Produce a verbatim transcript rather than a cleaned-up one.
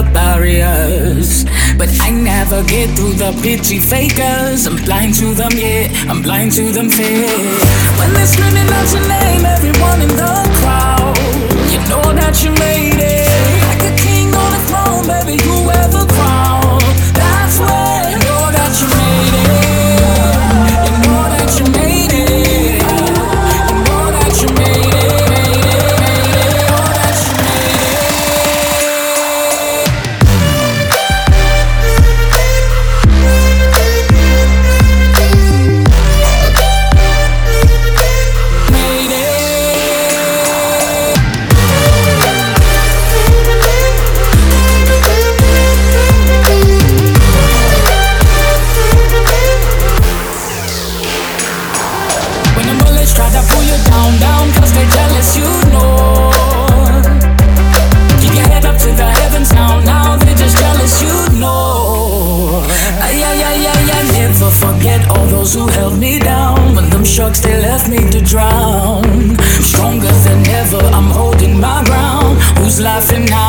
the barriers, but I never get through the pity fakers. I'm blind to them, yeah, I'm blind to them fear. When they're screaming out your name, everyone in the crowd, you know that you made it. Like a king on a throne, baby, you wear the crown. That's when you know that you made it. You know that you made it. You know that you made it. Try to pull you down, down, cause they're jealous, you know. Keep your head up to the heavens now, now they're just jealous, you know. Ay, ay, ay, ay, I never forget all those who held me down. When them sharks, they left me to drown. Stronger than ever, I'm holding my ground. Who's laughing now?